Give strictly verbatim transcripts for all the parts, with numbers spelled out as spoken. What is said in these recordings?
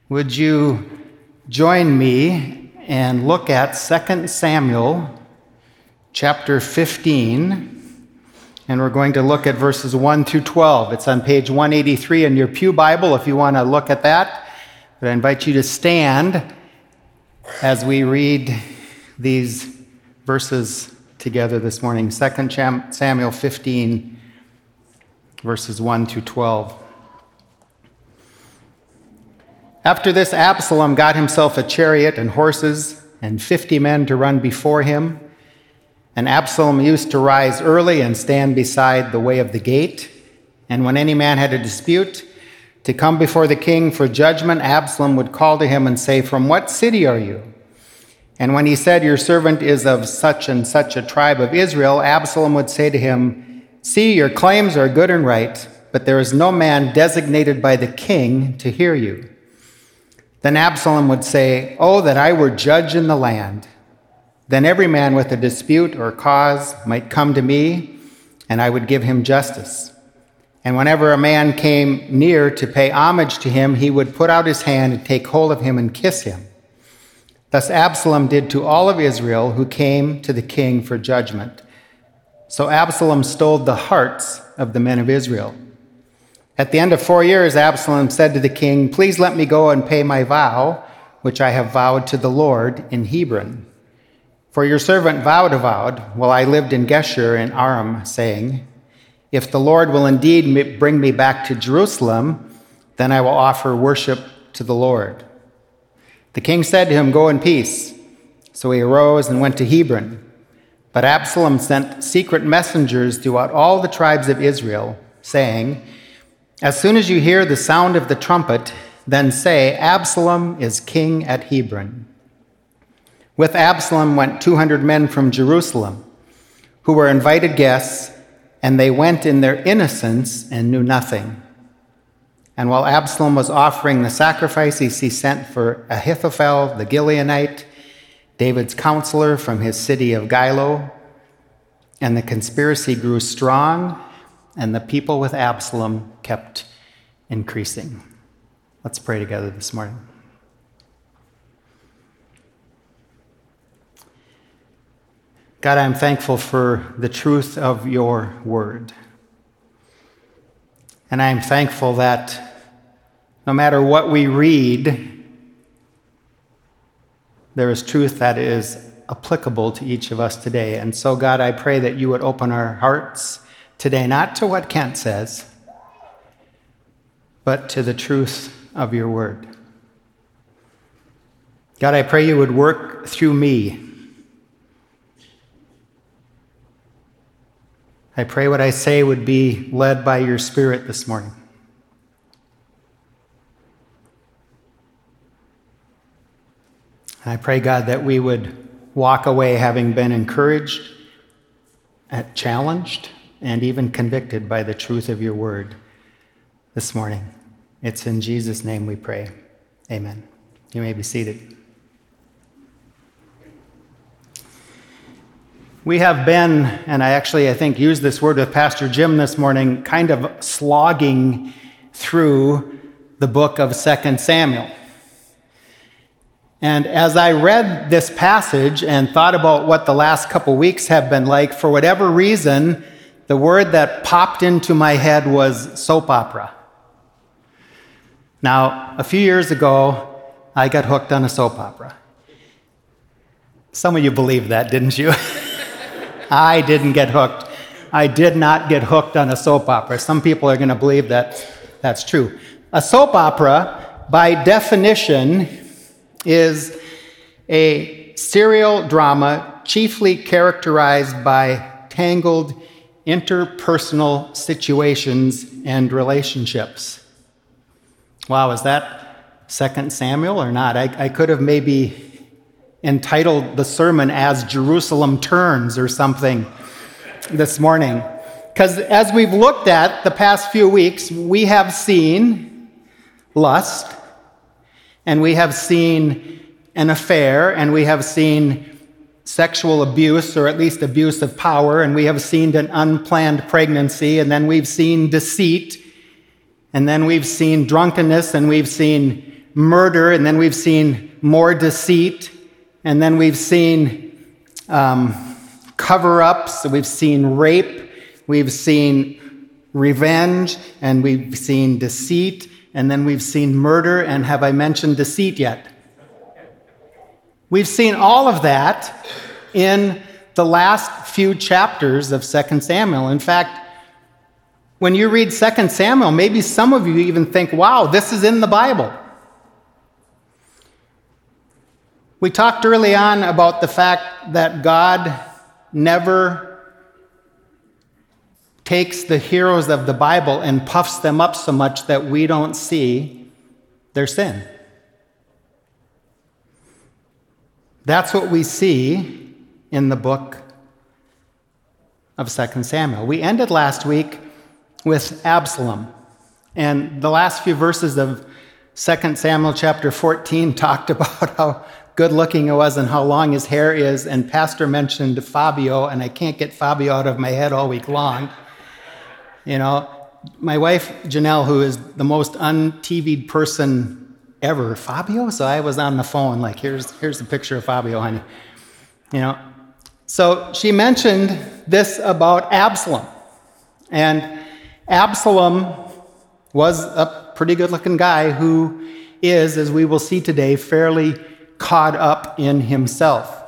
Would you join me and look at Second Samuel chapter fifteen, and we're going to look at verses one through twelve. It's on page one eighty-three in your pew Bible if you want to look at that. But I invite you to stand as we read these verses together this morning. Second Samuel fifteen, verses one through twelve. After this, Absalom got himself a chariot and horses and fifty men to run before him. And Absalom used to rise early and stand beside the way of the gate. And when any man had a dispute, to come before the king for judgment, Absalom would call to him and say, "From what city are you?" And when he said, "Your servant is of such and such a tribe of Israel," Absalom would say to him, "See, your claims are good and right, but there is no man designated by the king to hear you." Then Absalom would say, "Oh, that I were judge in the land. Then every man with a dispute or cause might come to me, and I would give him justice. And whenever a man came near to pay homage to him, he would put out his hand and take hold of him and kiss him." Thus Absalom did to all of Israel who came to the king for judgment. So Absalom stole the hearts of the men of Israel. At the end of four years, Absalom said to the king, "Please let me go and pay my vow, which I have vowed to the Lord in Hebron. For your servant vowed a vow while I lived in Geshur in Aram, saying, 'If the Lord will indeed bring me back to Jerusalem, then I will offer worship to the Lord.' The king said to him, 'Go in peace.' So he arose and went to Hebron. But Absalom sent secret messengers throughout all the tribes of Israel, saying, 'As soon as you hear the sound of the trumpet, then say, Absalom is king at Hebron.' With Absalom went two hundred men from Jerusalem, who were invited guests, and they went in their innocence and knew nothing. And while Absalom was offering the sacrifices, he sent for Ahithophel the Gileonite, David's counselor from his city of Gilo, and the conspiracy grew strong, and the people with Absalom kept increasing." Let's pray together this morning. God, I'm thankful for the truth of your word. And I'm thankful that no matter what we read, there is truth that is applicable to each of us today. And so, God, I pray that you would open our hearts today, not to what Kent says, but to the truth of your word. God, I pray you would work through me. I pray what I say would be led by your Spirit this morning. And I pray, God, that we would walk away having been encouraged, challenged, and even convicted by the truth of your word this morning. It's in Jesus' name we pray. Amen. You may be seated. We have been, and I actually, I think, used this word with Pastor Jim this morning, kind of slogging through the book of Second Samuel. And as I read this passage and thought about what the last couple weeks have been like, for whatever reason, the word that popped into my head was soap opera. Now, a few years ago, I got hooked on a soap opera. Some of you believed that, didn't you? I didn't get hooked. I did not get hooked on a soap opera. Some people are going to believe that that's true. A soap opera, by definition, is a serial drama chiefly characterized by tangled interpersonal situations and relationships. Wow, is that Second Samuel or not? I, I could have maybe entitled the sermon as Jerusalem Turns or something this morning. Because as we've looked at the past few weeks, we have seen lust, and we have seen an affair, and we have seen sexual abuse, or at least abuse of power, and we have seen an unplanned pregnancy, and then we've seen deceit, and then we've seen drunkenness, and we've seen murder, and then we've seen more deceit, and then we've seen um, cover-ups, we've seen rape, we've seen revenge, and we've seen deceit, and then we've seen murder, and have I mentioned deceit yet? We've seen all of that in the last few chapters of Second Samuel. In fact, when you read Second Samuel, maybe some of you even think, wow, this is in the Bible. We talked early on about the fact that God never takes the heroes of the Bible and puffs them up so much that we don't see their sin. That's what we see in the book of Second Samuel. We ended last week with Absalom, and the last few verses of Second Samuel chapter fourteen talked about how good looking he was and how long his hair is, and Pastor mentioned Fabio, and I can't get Fabio out of my head all week long. You know, my wife Janelle, who is the most un-T V'd person ever, Fabio? So I was on the phone like, here's here's the picture of Fabio, honey. You know, so she mentioned this about Absalom, and Absalom was a pretty good-looking guy who is, as we will see today, fairly caught up in himself.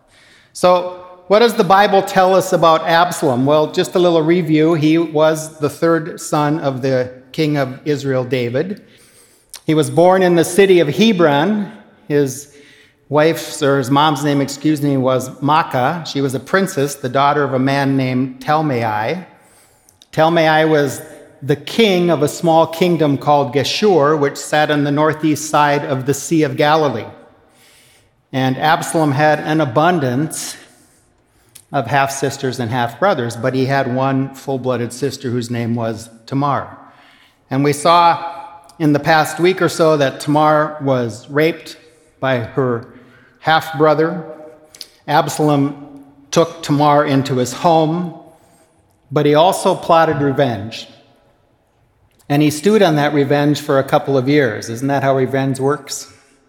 So what does the Bible tell us about Absalom? Well, just a little review. He was the third son of the king of Israel, David. He was born in the city of Hebron. His wife's, or his mom's name, excuse me, was Maacah. She was a princess, the daughter of a man named Talmai. Talmai was the king of a small kingdom called Geshur, which sat on the northeast side of the Sea of Galilee. And Absalom had an abundance of half-sisters and half-brothers, but he had one full-blooded sister whose name was Tamar. And we saw in the past week or so that Tamar was raped by her half-brother. Absalom took Tamar into his home, but he also plotted revenge. And he stewed on that revenge for a couple of years. Isn't that how revenge works?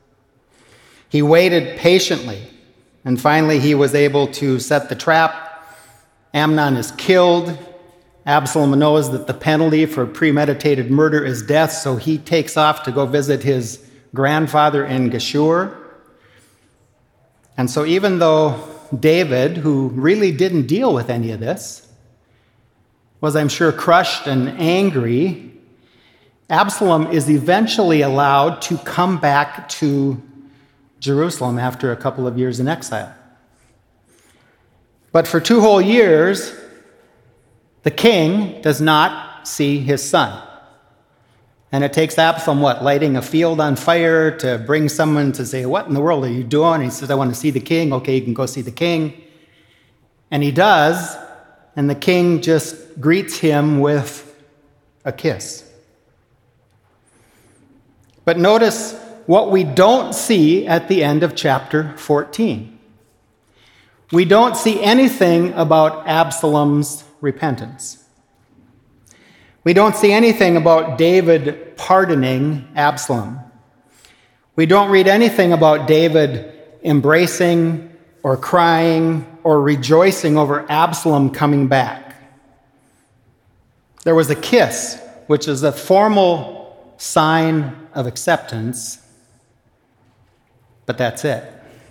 He waited patiently, and finally he was able to set the trap. Amnon is killed. Absalom knows that the penalty for premeditated murder is death, so he takes off to go visit his grandfather in Geshur. And so even though David, who really didn't deal with any of this, was, I'm sure, crushed and angry, Absalom is eventually allowed to come back to Jerusalem after a couple of years in exile. But for two whole years, the king does not see his son. And it takes Absalom, what, lighting a field on fire to bring someone to say, what in the world are you doing? He says, I want to see the king. Okay, you can go see the king. And he does, and the king just greets him with a kiss. But notice what we don't see at the end of chapter fourteen. We don't see anything about Absalom's repentance. We don't see anything about David pardoning Absalom. We don't read anything about David embracing or crying or rejoicing over Absalom coming back. There was a kiss, which is a formal sign of acceptance, but that's it.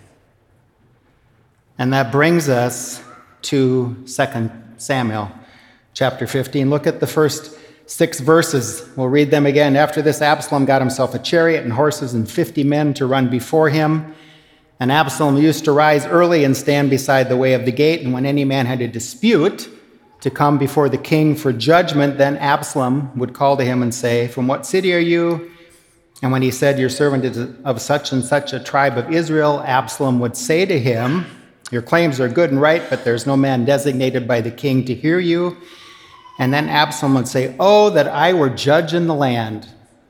And that brings us to Second Samuel chapter fifteen. Look at the first six verses. We'll read them again. After this, Absalom got himself a chariot and horses and fifty men to run before him. And Absalom used to rise early and stand beside the way of the gate. And when any man had a dispute to come before the king for judgment, then Absalom would call to him and say, from what city are you? And when he said, your servant is of such and such a tribe of Israel, Absalom would say to him, your claims are good and right, but there's no man designated by the king to hear you. And then Absalom would say, oh, that I were judge in the land.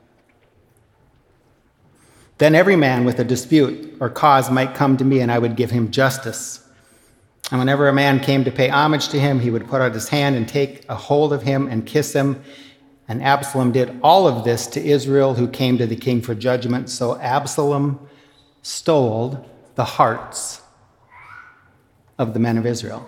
Then every man with a dispute or cause might come to me, and I would give him justice. And whenever a man came to pay homage to him, he would put out his hand and take a hold of him and kiss him. And Absalom did all of this to Israel, who came to the king for judgment. So Absalom stole the hearts of the men of Israel.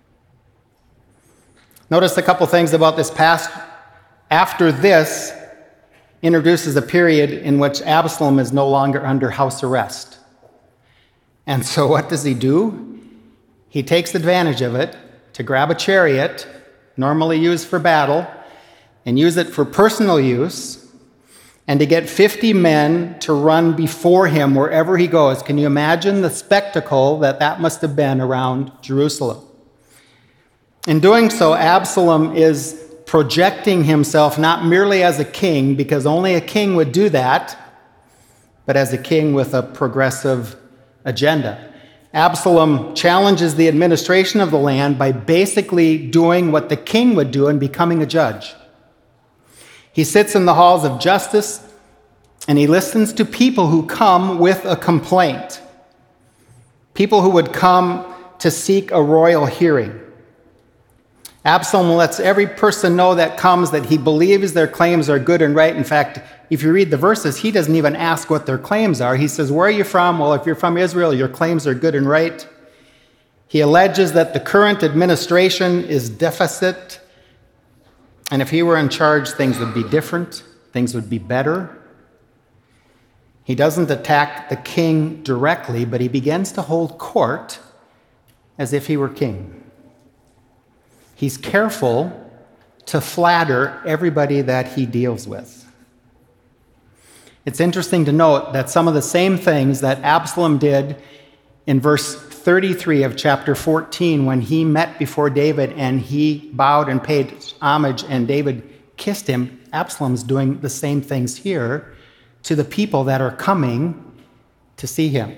Notice a couple things about this past. After this introduces a period in which Absalom is no longer under house arrest. And so what does he do? He takes advantage of it to grab a chariot, normally used for battle, and use it for personal use, and to get fifty men to run before him wherever he goes. Can you imagine the spectacle that that must have been around Jerusalem? In doing so, Absalom is projecting himself not merely as a king, because only a king would do that, but as a king with a progressive agenda. Absalom challenges the administration of the land by basically doing what the king would do and becoming a judge. He sits in the halls of justice and he listens to people who come with a complaint, people who would come to seek a royal hearing. Absalom lets every person know that comes that he believes their claims are good and right. In fact, if you read the verses, he doesn't even ask what their claims are. He says, where are you from? Well, if you're from Israel, your claims are good and right. He alleges that the current administration is deficit, and if he were in charge, things would be different, things would be better. He doesn't attack the king directly, but he begins to hold court as if he were king. He's careful to flatter everybody that he deals with. It's interesting to note that some of the same things that Absalom did in verse thirty-three of chapter fourteen, when he met before David and he bowed and paid homage and David kissed him, Absalom's doing the same things here to the people that are coming to see him.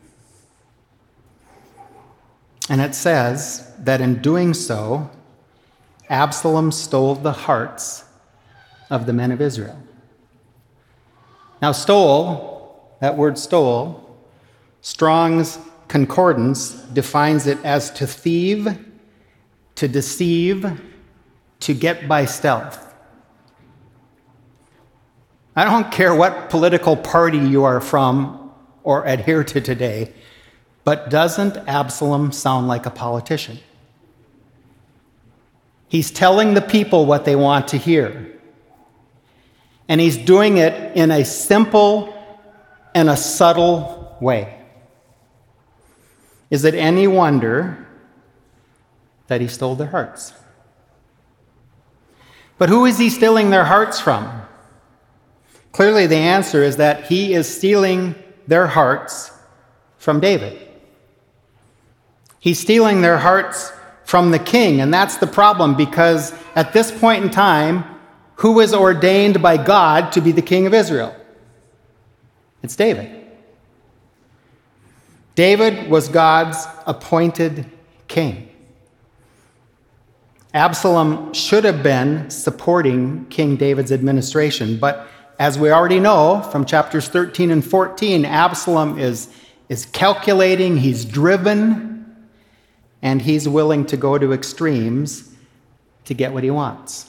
And it says that in doing so, Absalom stole the hearts of the men of Israel. Now, stole, that word stole, Strong's Concordance defines it as to thieve, to deceive, to get by stealth. I don't care what political party you are from or adhere to today, but doesn't Absalom sound like a politician? He's telling the people what they want to hear. And he's doing it in a simple and a subtle way. Is it any wonder that he stole their hearts? But who is he stealing their hearts from? Clearly, the answer is that he is stealing their hearts from David. He's stealing their hearts from the king, and that's the problem, because at this point in time, who was ordained by God to be the king of Israel? It's David. David was God's appointed king. Absalom should have been supporting King David's administration, but as we already know from chapters thirteen and fourteen, Absalom is, is calculating, he's driven, and he's willing to go to extremes to get what he wants.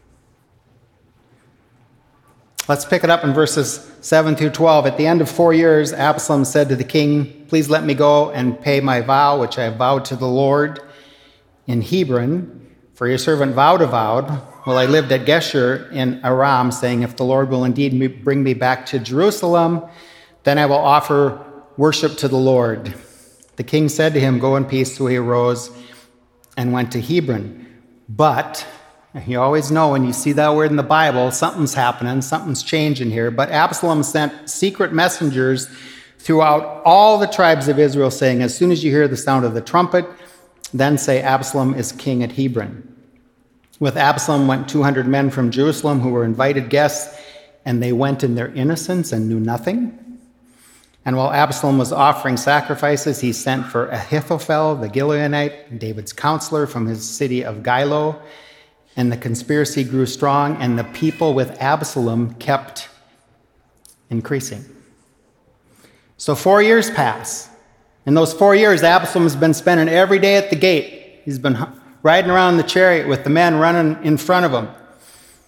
Let's pick it up in verses seven through twelve. At the end of four years, Absalom said to the king, please let me go and pay my vow, which I have vowed to the Lord in Hebron. For your servant vowed a vow while I lived at Geshur in Aram, saying, if the Lord will indeed bring me back to Jerusalem, then I will offer worship to the Lord. The king said to him, go in peace. So he arose and went to Hebron. But you always know when you see that word in the Bible, something's happening, something's changing here. But Absalom sent secret messengers throughout all the tribes of Israel, saying, as soon as you hear the sound of the trumpet, then say Absalom is king at Hebron. With Absalom went two hundred men from Jerusalem who were invited guests, and they went in their innocence and knew nothing. And while Absalom was offering sacrifices, he sent for Ahithophel, the Gileonite, David's counselor from his city of Gilo. And the conspiracy grew strong, and the people with Absalom kept increasing. So four years pass. In those four years, Absalom has been spending every day at the gate. He's been riding around the chariot with the men running in front of him.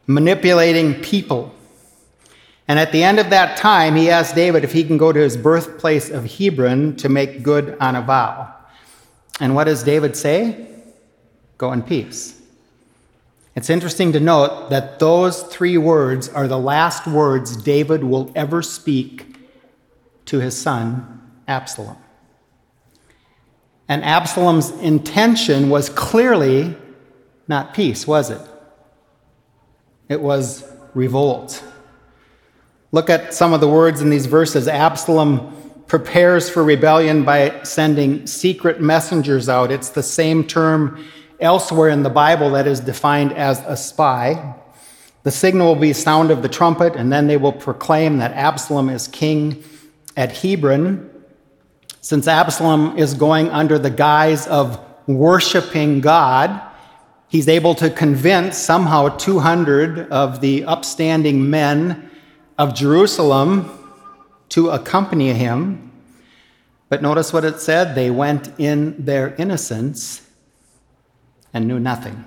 manipulating people. And at the end of that time, he asked David if he can go to his birthplace of Hebron to make good on a vow. And what does David say? Go in peace. It's interesting to note that those three words are the last words David will ever speak to his son, Absalom. And Absalom's intention was clearly not peace, was it? It was revolt. Look at some of the words in these verses. Absalom prepares for rebellion by sending secret messengers out. It's the same term elsewhere in the Bible that is defined as a spy. The signal will be sound of the trumpet, and then they will proclaim that Absalom is king at Hebron. Since Absalom is going under the guise of worshiping God, he's able to convince somehow two hundred of the upstanding men of Jerusalem to accompany him. But notice what it said. They went in their innocence and knew nothing.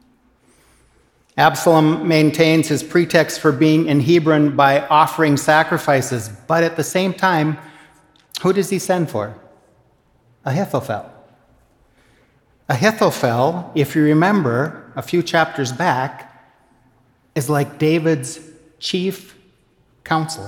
Absalom maintains his pretext for being in Hebron by offering sacrifices, but at the same time, who does he send for? Ahithophel. Ahithophel, if you remember a few chapters back, is like David's chief counselor.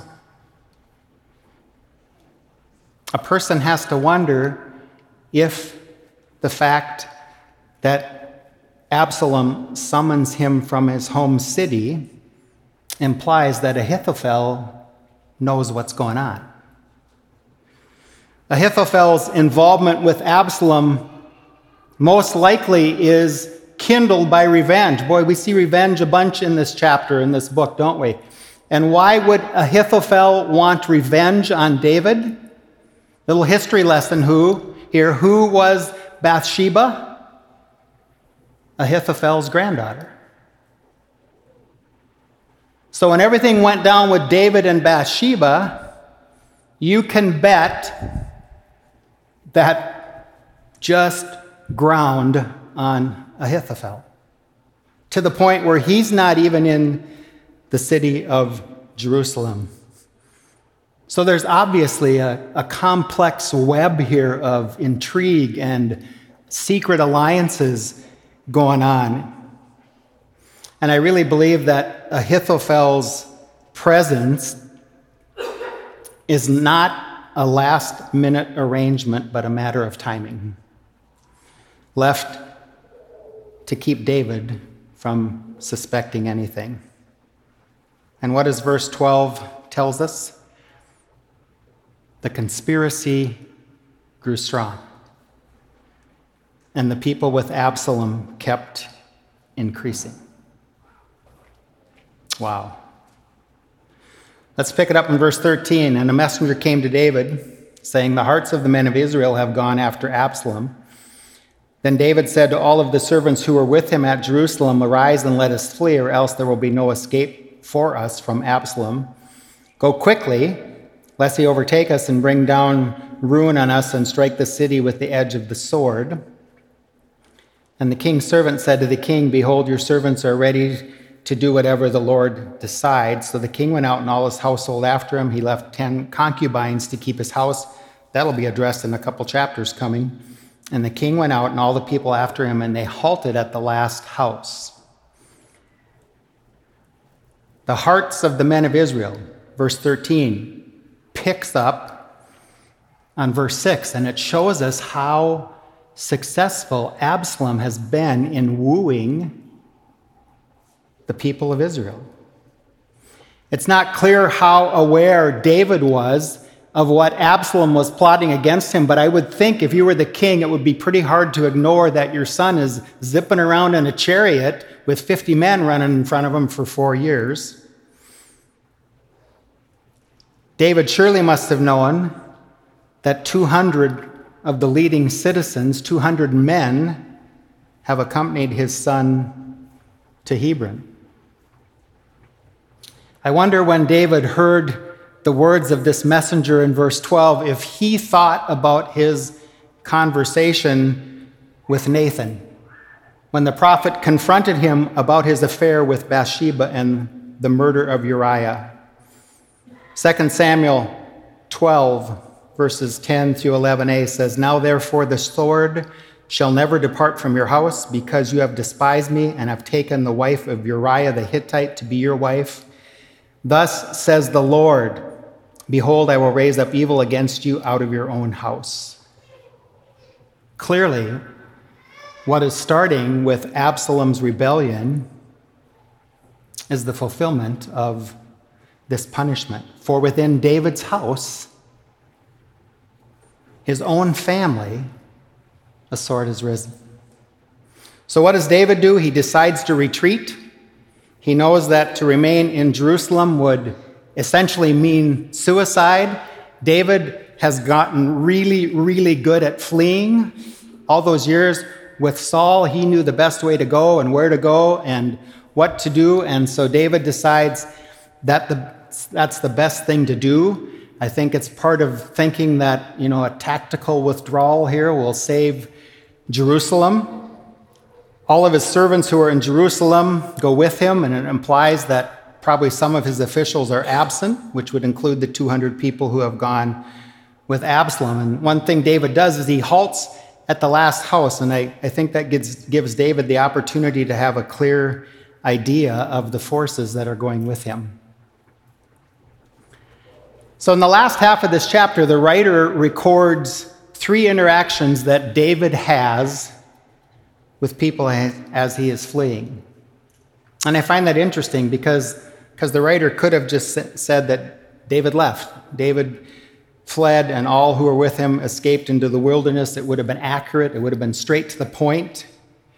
A person has to wonder if the fact that Absalom summons him from his home city implies that Ahithophel knows what's going on. Ahithophel's involvement with Absalom most likely is kindled by revenge. Boy, we see revenge a bunch in this chapter, in this book, don't we? And why would Ahithophel want revenge on David? Little history lesson who here. Who was Bathsheba? Ahithophel's granddaughter. So when everything went down with David and Bathsheba, you can bet that just ground on Ahithophel, to the point where he's not even in the city of Jerusalem. So there's obviously a, a complex web here of intrigue and secret alliances going on. And I really believe that Ahithophel's presence is not a last-minute arrangement, but a matter of timing, left to keep David from suspecting anything. And what does verse twelve tells us? The conspiracy grew strong, and the people with Absalom kept increasing. Wow. Let's pick it up in verse thirteen. And a messenger came to David, saying, "The hearts of the men of Israel have gone after Absalom." Then David said to all of the servants who were with him at Jerusalem, "Arise and let us flee, or else there will be no escape for us from Absalom. Go quickly, lest he overtake us and bring down ruin on us and strike the city with the edge of the sword." And the king's servant said to the king, "Behold, your servants are ready to do whatever the Lord decides." So the king went out and all his household after him. He left ten concubines to keep his house. That'll be addressed in a couple chapters coming. And the king went out and all the people after him, and they halted at the last house. The hearts of the men of Israel, verse thirteen, picks up on verse six, and it shows us how successful Absalom has been in wooing the people of Israel. It's not clear how aware David was of what Absalom was plotting against him, but I would think if you were the king, it would be pretty hard to ignore that your son is zipping around in a chariot with fifty men running in front of him for four years. David surely must have known that two hundred of the leading citizens, two hundred men, have accompanied his son to Hebron. I wonder when David heard the words of this messenger in verse twelve, if he thought about his conversation with Nathan. when the prophet confronted him about his affair with Bathsheba and the murder of Uriah. Second Samuel twelve, verses ten through eleven a says, "Now therefore the sword shall never depart from your house, because you have despised me and have taken the wife of Uriah the Hittite to be your wife. Thus says the Lord, behold, I will raise up evil against you out of your own house." Clearly, what is starting with Absalom's rebellion is the fulfillment of this punishment. For within David's house, his own family, a sword has risen. So what does David do? He decides to retreat. He knows that to remain in Jerusalem would essentially mean suicide. David has gotten really, really good at fleeing. All those years with Saul, he knew the best way to go and where to go and what to do. And so David decides that the, that's the best thing to do. I think it's part of thinking that, you know, a tactical withdrawal here will save Jerusalem. All of his servants who are in Jerusalem go with him, and it implies that probably some of his officials are absent, which would include the two hundred people who have gone with Absalom. And one thing David does is he halts at the last house, and I, I think that gives, gives David the opportunity to have a clear idea of the forces that are going with him. So in the last half of this chapter, the writer records three interactions that David has with people as he is fleeing. And I find that interesting because, because the writer could have just said that David left. David fled and all who were with him escaped into the wilderness. It would have been accurate. It would have been straight to the point.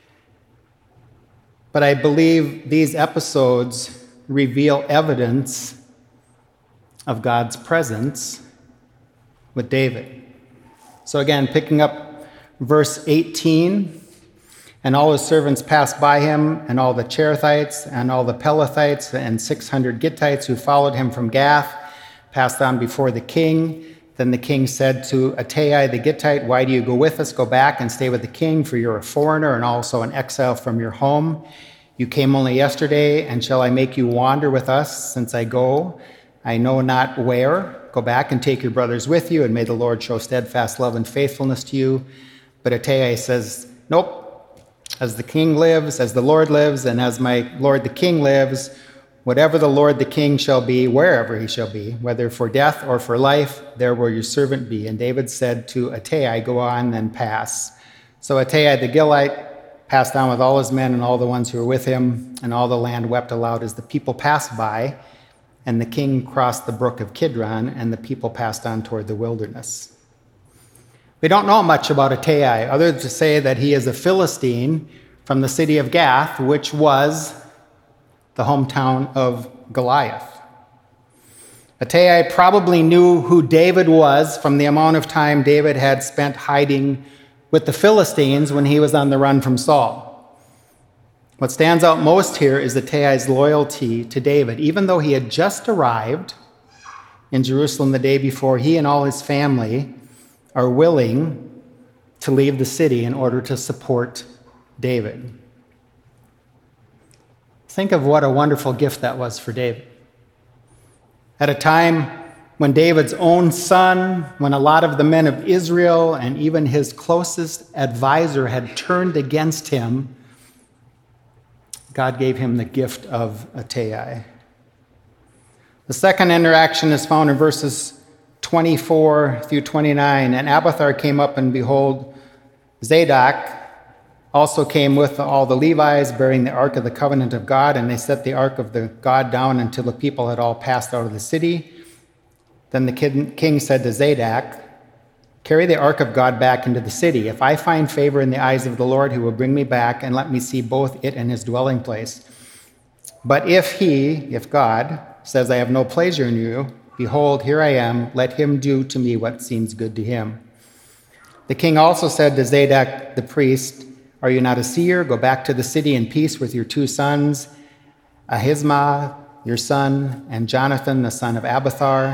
But I believe these episodes reveal evidence of God's presence with David. So again, picking up verse eighteen, "And all his servants passed by him, and all the Cherethites, and all the Pelethites, and six hundred Gittites who followed him from Gath, passed on before the king. Then the king said to Ittai the Gittite, 'Why do you go with us? Go back and stay with the king, for you're a foreigner and also an exile from your home. You came only yesterday, and shall I make you wander with us since I go? I know not where. Go back and take your brothers with you, and may the Lord show steadfast love and faithfulness to you.' But Ittai says, 'Nope. As the king lives, as the Lord lives, and as my Lord the king lives, whatever the Lord the king shall be, wherever he shall be, whether for death or for life, there will your servant be.' And David said to Ittai, 'Go on, then pass.' So Ittai the Gilite passed on with all his men and all the ones who were with him, and all the land wept aloud as the people passed by. And the king crossed the brook of Kidron, and the people passed on toward the wilderness." We don't know much about Ittai, other than to say that he is a Philistine from the city of Gath, which was the hometown of Goliath. Ittai probably knew who David was from the amount of time David had spent hiding with the Philistines when he was on the run from Saul. What stands out most here is Ittai's loyalty to David. Even though he had just arrived in Jerusalem the day before, he and all his family are willing to leave the city in order to support David. Think of what a wonderful gift that was for David. At a time when David's own son, when a lot of the men of Israel and even his closest advisor had turned against him, God gave him the gift of Ittai. The second interaction is found in verses twenty-four through twenty-nine. "And Abiathar came up, and behold, Zadok also came with all the Levites, bearing the ark of the covenant of God, and they set the ark of the God down until the people had all passed out of the city. Then the king said to Zadok, 'Carry the ark of God back into the city. If I find favor in the eyes of the Lord, he will bring me back and let me see both it and his dwelling place. But if he, if God, says I have no pleasure in you, behold, here I am, let him do to me what seems good to him.' The king also said to Zadok the priest, 'Are you not a seer? Go back to the city in peace with your two sons, Ahisamach, your son, and Jonathan, the son of Abiathar.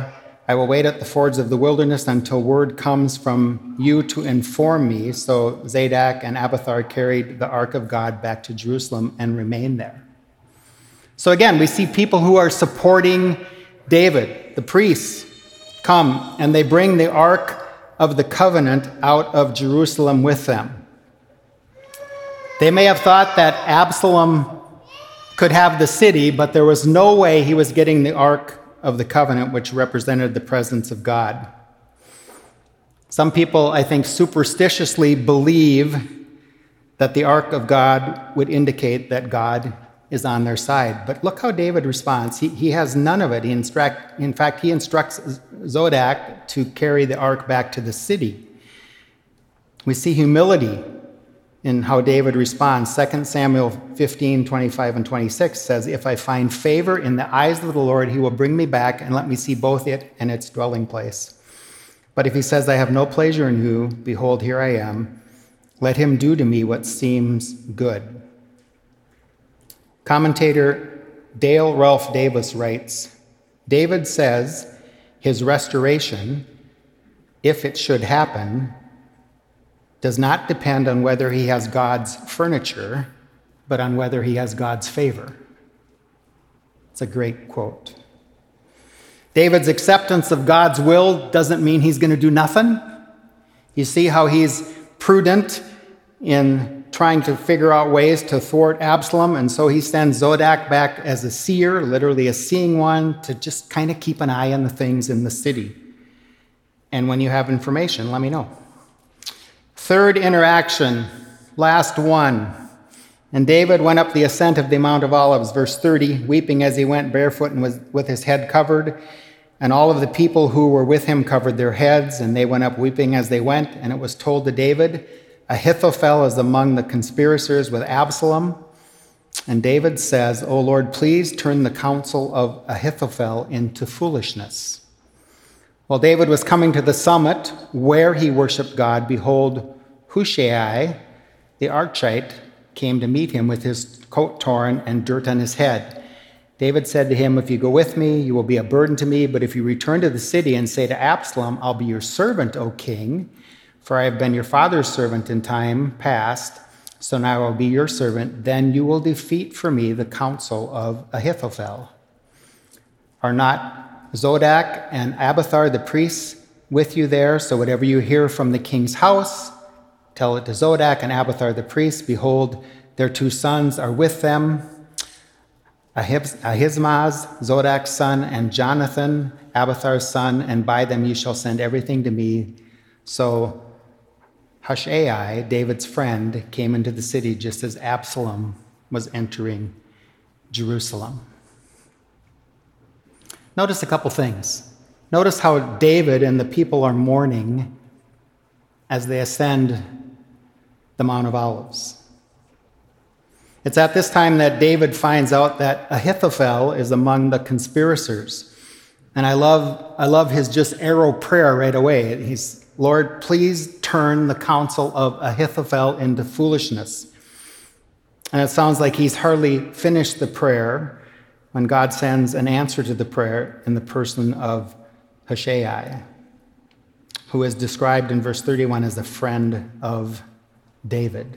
I will wait at the fords of the wilderness until word comes from you to inform me. So Zadok and Abiathar carried the ark of God back to Jerusalem and remained there. So again, we see people who are supporting David. The priests come and they bring the ark of the covenant out of Jerusalem with them. They may have thought that Absalom could have the city, but there was no way he was getting the ark of the covenant, which represented the presence of God. Some people, I think, superstitiously believe that the ark of God would indicate that God is on their side. But look how David responds. He, he has none of it. He instruct, in fact, he instructs Zadok to carry the ark back to the city. We see humility in how David responds. Second Samuel fifteen, twenty-five and twenty-six says, if I find favor in the eyes of the Lord, he will bring me back and let me see both it and its dwelling place. But if he says, I have no pleasure in you, behold, here I am. Let him do to me what seems good. Commentator Dale Ralph Davis writes, David says his restoration, if it should happen, does not depend on whether he has God's furniture, but on whether he has God's favor. It's a great quote. David's acceptance of God's will doesn't mean he's going to do nothing. You see how he's prudent in trying to figure out ways to thwart Absalom, and so he sends Zadok back as a seer, literally a seeing one, to just kind of keep an eye on the things in the city. And when you have information, let me know. Third interaction, last one. And David went up the ascent of the Mount of Olives, verse thirty, weeping as he went barefoot and was with his head covered. And all of the people who were with him covered their heads, and they went up weeping as they went. And it was told to David, Ahithophel is among the conspirators with Absalom. And David says, O Lord, please turn the counsel of Ahithophel into foolishness. While David was coming to the summit where he worshiped God, behold, Hushai, the Archite, came to meet him with his coat torn and dirt on his head. David said to him, if you go with me, you will be a burden to me, but if you return to the city and say to Absalom, I'll be your servant, O king, for I have been your father's servant in time past, so now I will be your servant, then you will defeat for me the counsel of Ahithophel. Are not Zadok and Abiathar the priests with you there? So whatever you hear from the king's house, tell it to Zadok and Abiathar the priests. Behold, their two sons are with them, Ahimaaz, Zadok's son, and Jonathan, Abiathar's son, and by them you shall send everything to me. So Hushai, David's friend, came into the city just as Absalom was entering Jerusalem. Notice a couple things. Notice how David and the people are mourning as they ascend the Mount of Olives. It's at this time that David finds out that Ahithophel is among the conspirators. And I love, I love his just arrow prayer right away. He's, Lord, please turn the counsel of Ahithophel into foolishness. And it sounds like he's hardly finished the prayer when God sends an answer to the prayer in the person of Hushai, who is described in verse thirty-one as a friend of David.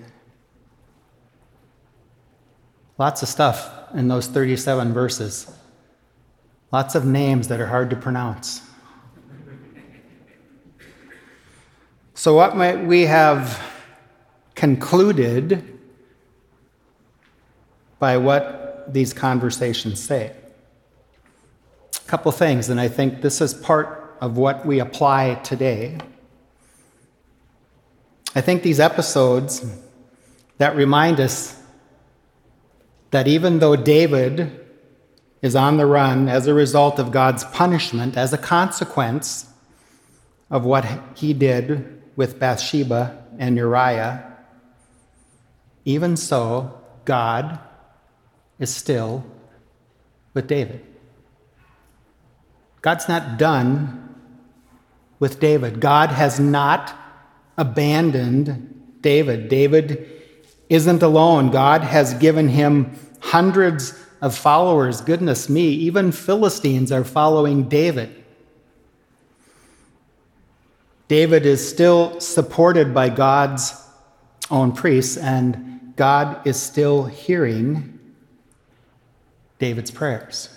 Lots of stuff in those thirty-seven verses. Lots of names that are hard to pronounce. So what might we have concluded by what these conversations say? A couple things, and I think this is part of what we apply today. I think these episodes that remind us that even though David is on the run as a result of God's punishment, as a consequence of what he did with Bathsheba and Uriah, even so, God is still with David. God's not done with David. God has not abandoned David. David isn't alone. God has given him hundreds of followers. Goodness me, even Philistines are following David. David is still supported by God's own priests, and God is still hearing David's prayers.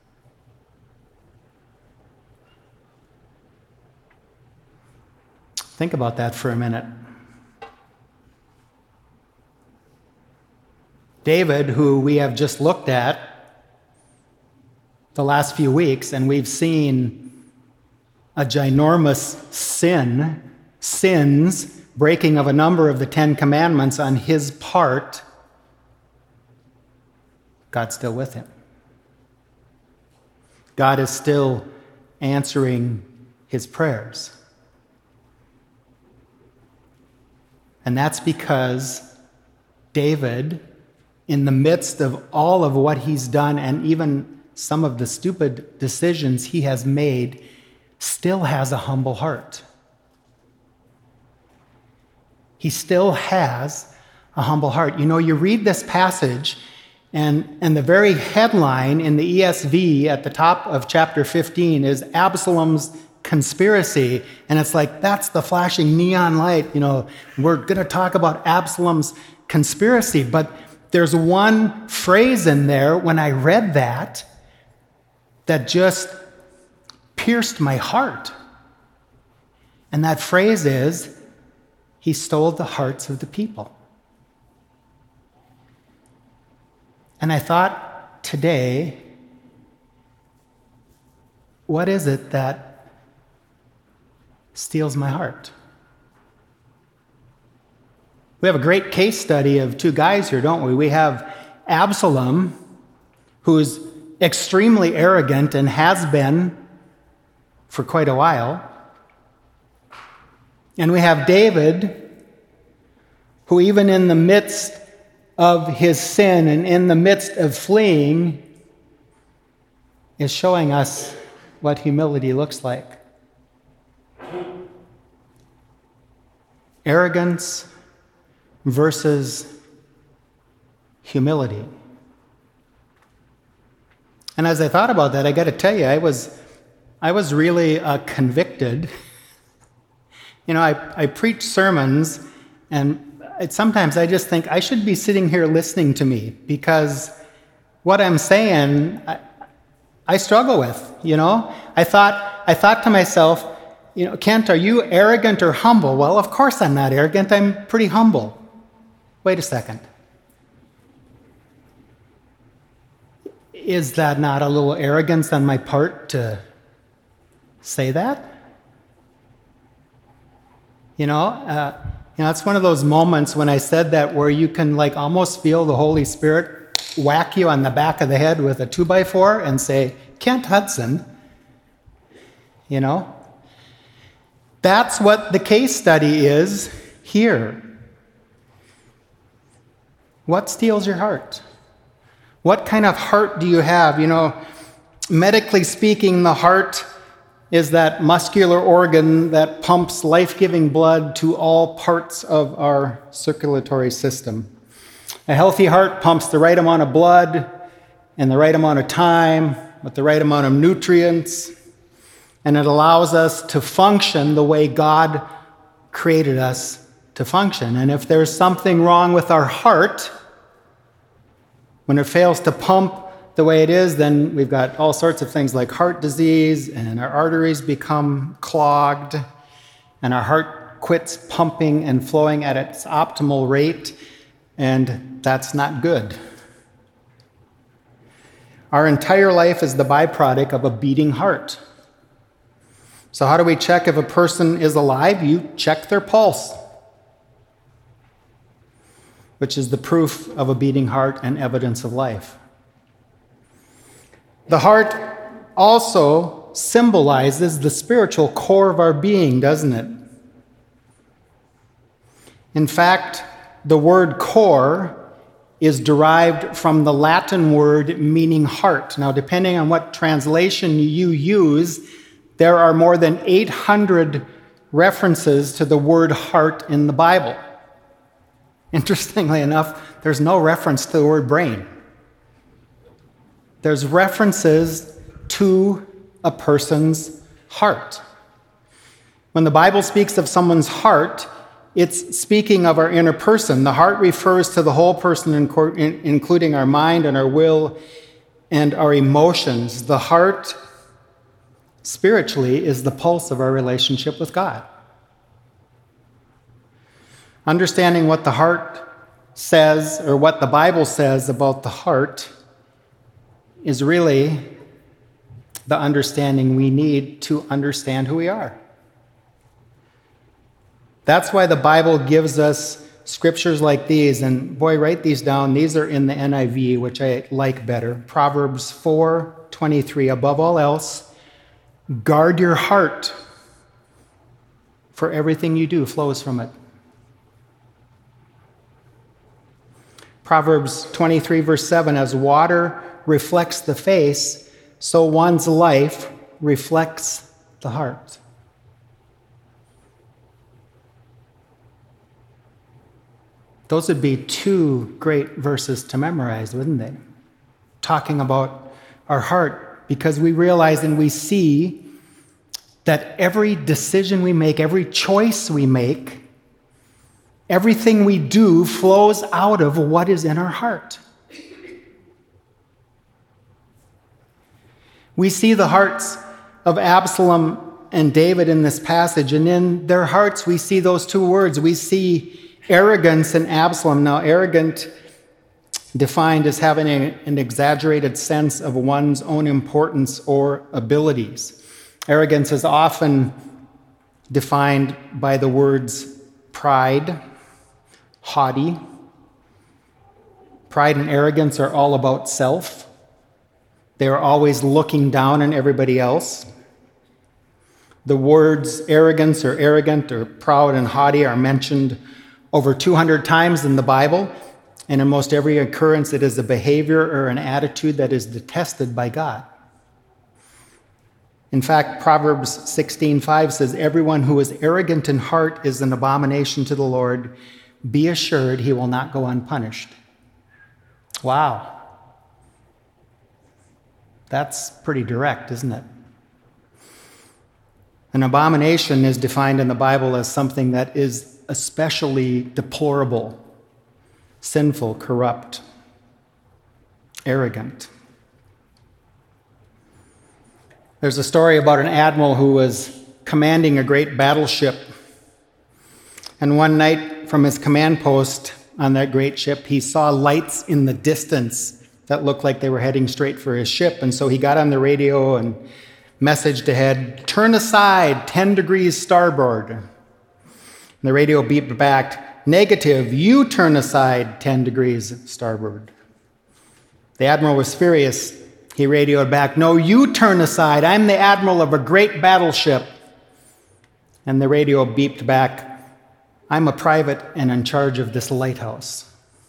Think about that for a minute. David, who we have just looked at the last few weeks, and we've seen a ginormous sin, sins, breaking of a number of the Ten Commandments on his part, God's still with him. God is still answering his prayers. And that's because David, in the midst of all of what he's done and even some of the stupid decisions he has made, still has a humble heart. He still has a humble heart. You know, you read this passage, and, and the very headline in the E S V at the top of chapter fifteen is Absalom's conspiracy. And it's like, that's the flashing neon light. You know, we're going to talk about Absalom's conspiracy. But there's one phrase in there when I read that that just pierced my heart. And that phrase is, he stole the hearts of the people. And I thought today, what is it that steals my heart? We have a great case study of two guys here, don't we? We have Absalom, who's extremely arrogant and has been for quite a while. And we have David, who even in the midst of his sin and in the midst of fleeing is showing us what humility looks like. Arrogance versus humility. And as I thought about that, I got to tell you, I was, I was really uh, convicted. You know, I, I preach sermons, and it, sometimes I just think I should be sitting here listening to me, because what I'm saying, I, I struggle with, you know? I thought, I thought to myself, you know, Kent, are you arrogant or humble? Well, of course I'm not arrogant. I'm pretty humble. Wait a second. Is that not a little arrogance on my part to say that? You know, uh, you know, it's one of those moments when I said that where you can like almost feel the Holy Spirit whack you on the back of the head with a two by four and say, Kent Hudson, you know? That's what the case study is here. What steals your heart? What kind of heart do you have? You know, medically speaking, the heart is that muscular organ that pumps life-giving blood to all parts of our circulatory system. A healthy heart pumps the right amount of blood in the right amount of time with the right amount of nutrients, and it allows us to function the way God created us to function. And if there's something wrong with our heart, when it fails to pump the way it is, then we've got all sorts of things like heart disease, and our arteries become clogged, and our heart quits pumping and flowing at its optimal rate, and that's not good. Our entire life is the byproduct of a beating heart. So how do we check if a person is alive? You check their pulse, which is the proof of a beating heart and evidence of life. The heart also symbolizes the spiritual core of our being, doesn't it? In fact, the word core is derived from the Latin word meaning heart. Now, depending on what translation you use, there are more than eight hundred references to the word heart in the Bible. Interestingly enough, there's no reference to the word brain. There's references to a person's heart. When the Bible speaks of someone's heart, it's speaking of our inner person. The heart refers to the whole person, including our mind and our will and our emotions. The heart, spiritually, is the pulse of our relationship with God. Understanding what the heart says, or what the Bible says about the heart, is really the understanding we need to understand who we are. That's why the Bible gives us scriptures like these, and boy, write these down. These are in the N I V, which I like better. Proverbs four twenty-three, above all else, guard your heart, for everything you do flows from it. Proverbs twenty-three, verse seven, as water reflects the face, so one's life reflects the heart. Those would be two great verses to memorize, wouldn't they? Talking about our heart, because we realize and we see that every decision we make, every choice we make, everything we do flows out of what is in our heart. We see the hearts of Absalom and David in this passage, and in their hearts we see those two words. We see arrogance in Absalom. Now, arrogant, defined as having a, an exaggerated sense of one's own importance or abilities. Arrogance is often defined by the words pride, haughty. Pride and arrogance are all about self. They are always looking down on everybody else. The words arrogance or arrogant or proud and haughty are mentioned over two hundred times in the Bible, and in most every occurrence it is a behavior or an attitude that is detested by God. In fact, Proverbs sixteen five says, everyone who is arrogant in heart is an abomination to the Lord. Be assured he will not go unpunished. Wow. That's pretty direct, isn't it? An abomination is defined in the Bible as something that is especially deplorable, sinful, corrupt, arrogant. There's a story about an admiral who was commanding a great battleship. And one night from his command post on that great ship, he saw lights in the distance that looked like they were heading straight for his ship. And so he got on the radio and messaged ahead, turn aside ten degrees starboard. And the radio beeped back, negative, you turn aside ten degrees starboard. The admiral was furious. He radioed back, no, you turn aside. I'm the admiral of a great battleship. And the radio beeped back, I'm a private and in charge of this lighthouse.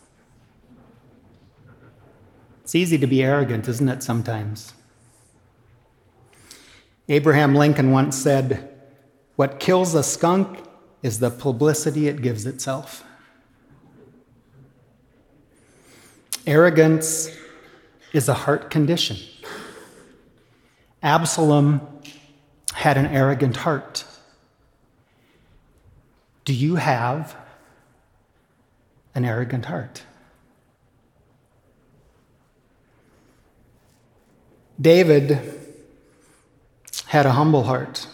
It's easy to be arrogant, isn't it, sometimes? Abraham Lincoln once said, what kills a skunk is the publicity it gives itself. Arrogance is a heart condition. Absalom had an arrogant heart. Do you have an arrogant heart? David had a humble heart.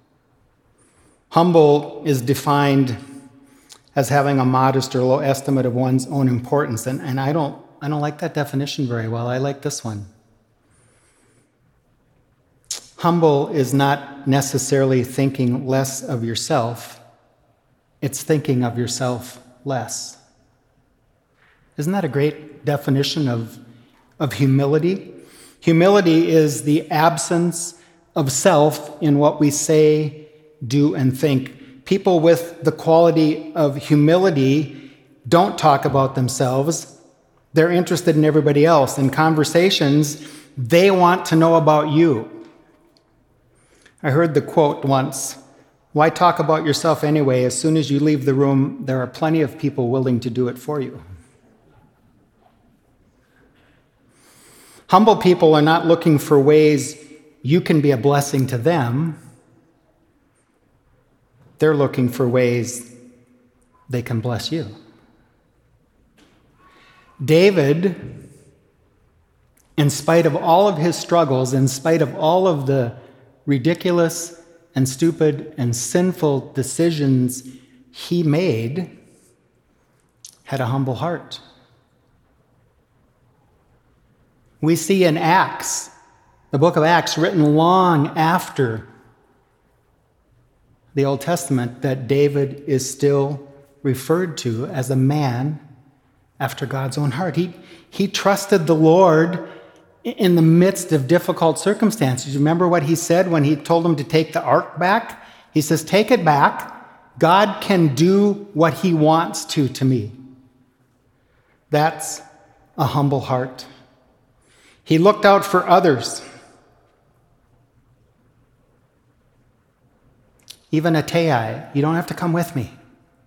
Humble is defined as having a modest or low estimate of one's own importance, and, and I don't I don't like that definition very well. I like this one. Humble is not necessarily thinking less of yourself. It's thinking of yourself less. Isn't that a great definition of, of humility? Humility is the absence of self in what we say, do, and think. People with the quality of humility don't talk about themselves. They're interested in everybody else. In conversations, they want to know about you. I heard the quote once, why talk about yourself anyway? As soon as you leave the room, there are plenty of people willing to do it for you. Humble people are not looking for ways you can be a blessing to them. they're looking for ways they can bless you. David, in spite of all of his struggles, in spite of all of the ridiculous and stupid and sinful decisions he made, had a humble heart. We see in Acts, the book of Acts, written long after the Old Testament, that David is still referred to as a man after God's own heart. He, he trusted the Lord in the midst of difficult circumstances. Remember what he said when he told him to take the ark back? He says, take it back. God can do what he wants to to me. That's a humble heart. He looked out for others. Even Ittai, you don't have to come with me.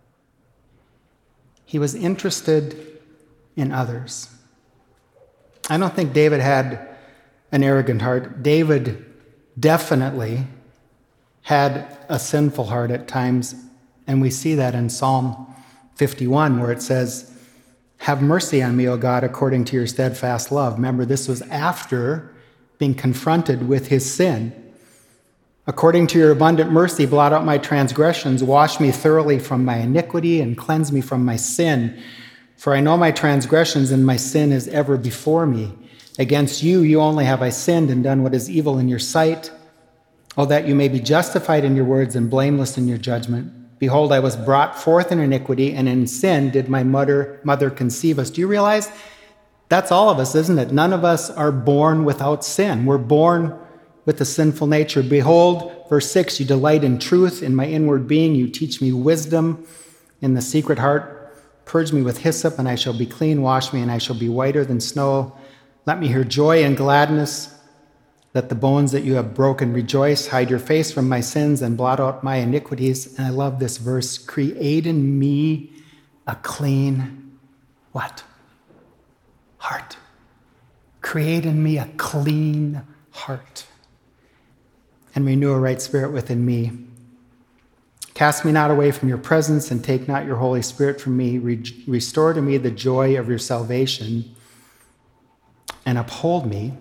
He was interested in others. I don't think David had an arrogant heart. David definitely had a sinful heart at times, and we see that in Psalm fifty-one, where it says, have mercy on me, O God, according to your steadfast love. Remember, this was after being confronted with his sin. According to your abundant mercy, blot out my transgressions, wash me thoroughly from my iniquity, and cleanse me from my sin. For I know my transgressions, and my sin is ever before me. Against you, you only have I sinned and done what is evil in your sight, oh, that you may be justified in your words and blameless in your judgment. Behold, I was brought forth in iniquity, and in sin did my mother, mother conceive us. Do you realize that's all of us, isn't it? None of us are born without sin. We're born with a sinful nature. Behold, verse six, you delight in truth in my inward being. You teach me wisdom in the secret heart. Purge me with hyssop, and I shall be clean. Wash me, and I shall be whiter than snow. Let me hear joy and gladness. Let the bones that you have broken rejoice. Hide your face from my sins and blot out my iniquities. And I love this verse. Create in me a clean, what? Heart. Create in me a clean heart. And renew a right spirit within me. Cast me not away from your presence, and take not your Holy Spirit from me. Re- restore to me the joy of your salvation, and uphold me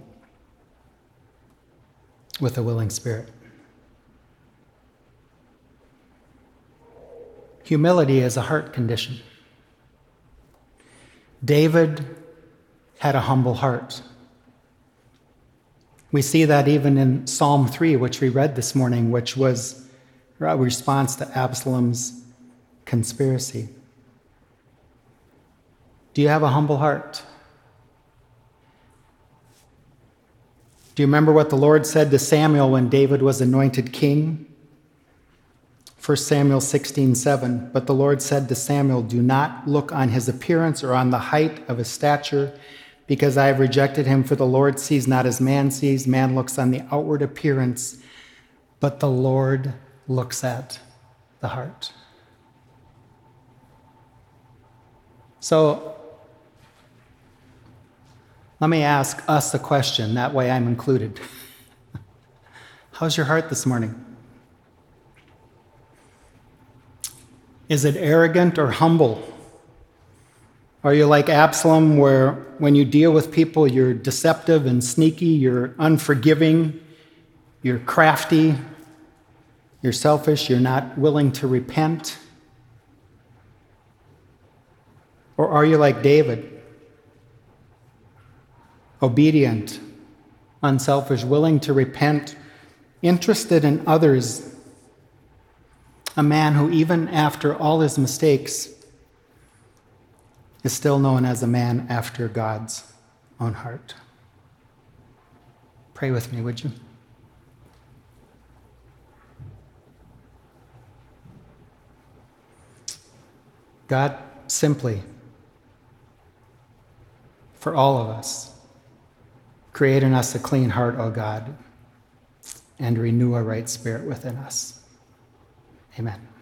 with a willing spirit. Humility is a heart condition. David had a humble heart. We see that even in Psalm three, which we read this morning, which was a response to Absalom's conspiracy. Do you have a humble heart? Do you remember what the Lord said to Samuel when David was anointed king? First Samuel sixteen seven. But the Lord said to Samuel, do not look on his appearance or on the height of his stature, because I have rejected him, for the Lord sees not as man sees. Man looks on the outward appearance, but the Lord looks at the heart. So, let me ask us a question, that way I'm included. How's your heart this morning? Is it arrogant or humble? Are you like Absalom, where when you deal with people, you're deceptive and sneaky, you're unforgiving, you're crafty, you're selfish, you're not willing to repent? Or are you like David? Obedient, unselfish, willing to repent, interested in others, a man who even after all his mistakes is still known as a man after God's own heart. Pray with me, would you? God, simply, for all of us, create in us a clean heart, O God, and renew a right spirit within us. Amen.